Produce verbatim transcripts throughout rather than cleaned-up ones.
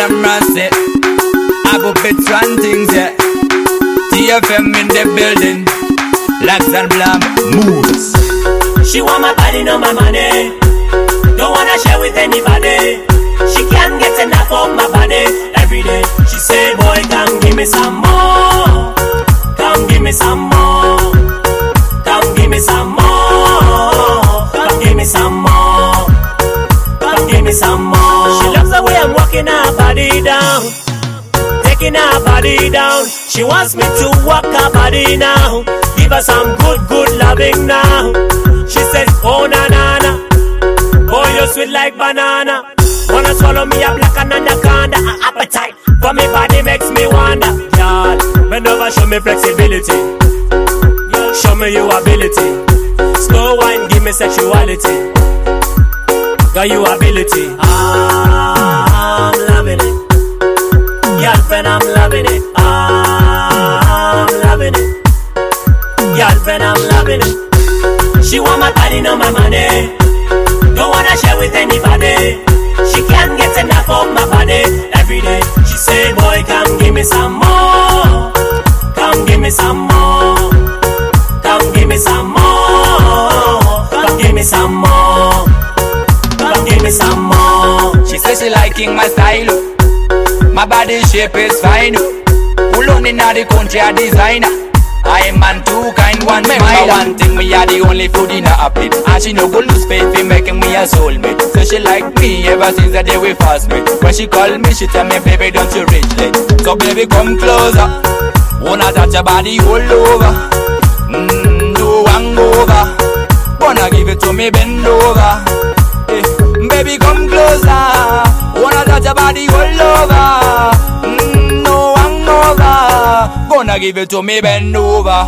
and mercy. I go fit one things, yeah. T F M in the building. Lax and Blam moves. She want my body, not my money. Don't wanna share with anybody. She can't get enough of my body. Every day she say, boy, come give me some more. Come give me some more. Come give me some more. Come give me some more. Come give me some more. She loves the way I'm walking her body down, taking her body down. She wants me to walk her body now, give her some good, good loving now. She says, oh na na na, boy you're sweet like banana. Wanna swallow me up like an anaconda. An appetite for me body makes me wonder. Y'all, bend over, show me flexibility. Show me your ability. Slow wine, give me sexuality. Got your ability. Ah, I'm loving it. Y'all friend, I'm loving it. Ah, I'm loving it. Y'all friend, I'm loving it. She want my body, not my money. Don't wanna share with anybody. She can't get enough of my body. Every day she say, boy, come give me some more. Come give me some more. Come give me some more. Come give me some more. Come give me some more. She says she liking my style. My body shape is fine. Pull on in the country a designer. I am man too kind, one smile. One thing, me are the only food in her plate. And she no go lose faith in making me a soulmate. So she like me ever since the day we first met. When she call me, she tell me, baby, don't you reach late. So baby, come closer. Wanna touch your body all over. Mmm, no hangover. Wanna give it to me, bend over. Hey, baby, come closer. Wanna touch your body all over. Mmm, no hangover. Gonna give it to me, bend over.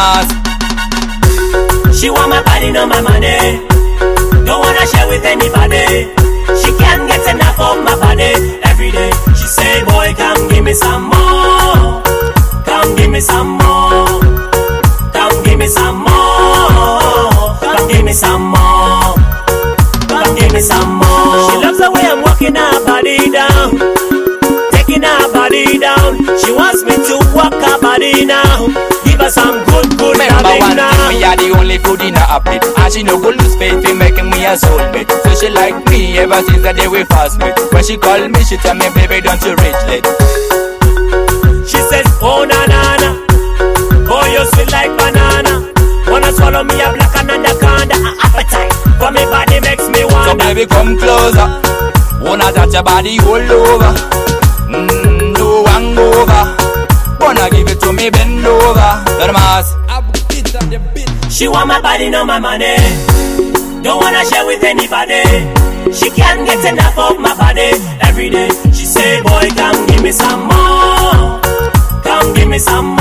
She want my body, not my money. Don't wanna share with anybody. She can't get enough of my body. Every day she say, boy, come give me some more. Come give me some more. Come give me some more. Come give me some more. Come give me some more. She loves the way I'm walking her body down, taking her body down. She wants me to walk her body now, give her some good, good loving now. Me are the only food in her plate. And she no go lose faith in making me a soulmate. So she like me ever since the day we first met. When she call me, she tell me, baby, don't you reach late. She says, oh na na na, boy you're sweet like banana. Wanna swallow me up like an anaconda. An appetite for me body makes me wonder. So baby, come closer. Wanna touch your body all over. Mmm, no hangover. Wanna give it to me, bend over. She want my body, not my money. Don't wanna share with anybody. She can't get enough of my body. Every day she say, boy, come give me some more. Come give me some more.